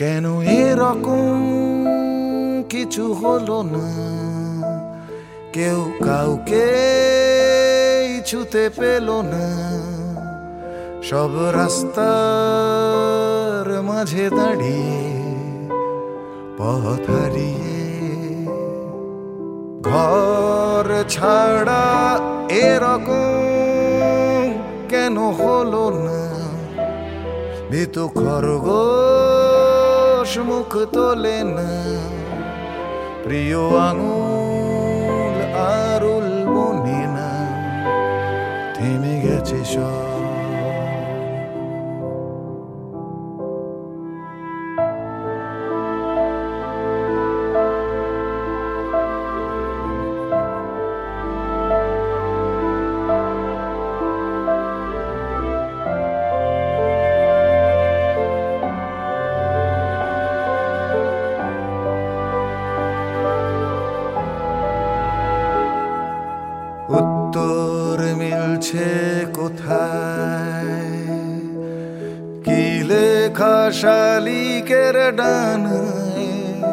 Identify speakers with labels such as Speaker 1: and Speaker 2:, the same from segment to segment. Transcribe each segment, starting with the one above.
Speaker 1: কেন এরকম কিছু হলো না, কেউ কাউকে ছুতে পেল না। সব রাস্তার মাঝে দাঁড়িয়ে পথ হারিয়ে, ঘর ছাড়া এরকম কেন হলো না। ভীতু খরগোশ মুখ তোলে না, প্রিয় আঙুল আরুল মনে না, থেমে গেছে সব। উত্তর মিলছে কোথায়, কি লেখা শালিকের ডানায়,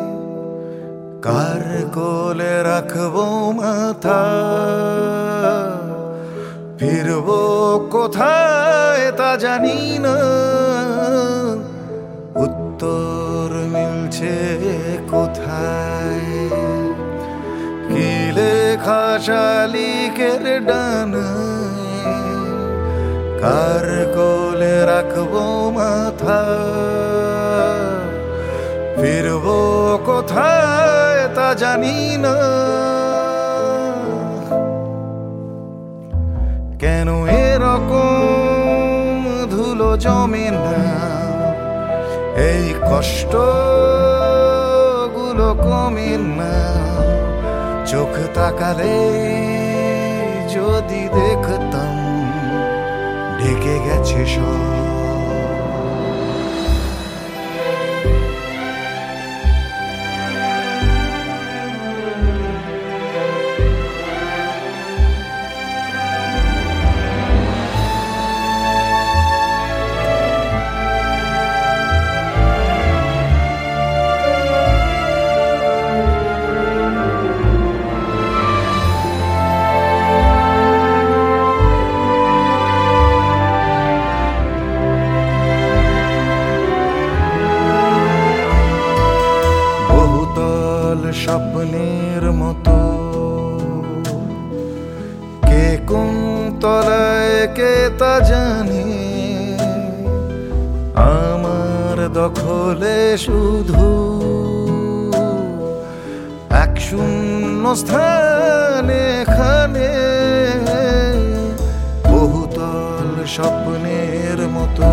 Speaker 1: কার কোলে রাখবো মাথা, ফিরবো কোথায় তা জানি না। উত্তর মিলছে কোথায়, কি লেখা শালিকের ডানায়, কার কোলে রাখবো মাথা, ফিরবো কোথায় তা জানি না। কেন এরকম ধুলো জমে না, এই কষ্ট গুলো কমে না। চোখ তাকালে যদি দেখতাম ঢেকে গেছে সব। স্বপ্নের মতো কে কোন তলায় কে তা জানে, আমার দখলে শুধু এক শূন্য স্থানে খানে। বহুতল স্বপ্নের মতো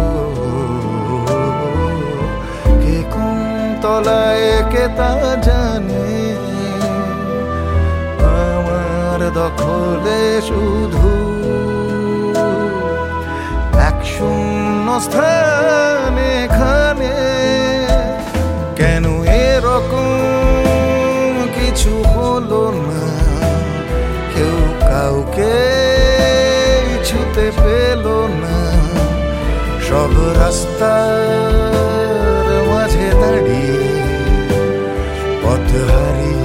Speaker 1: কে কোন তলায় কে তা জানে, আমার দখলে শুধু এক শূন্য স্থানে খানে। কেন এরকম কিছু হলো না, কেউ কাউকে ছুতে পেল না। সব রাস্তার মাঝে দাঁড়িয়ে পথ হারিয়ে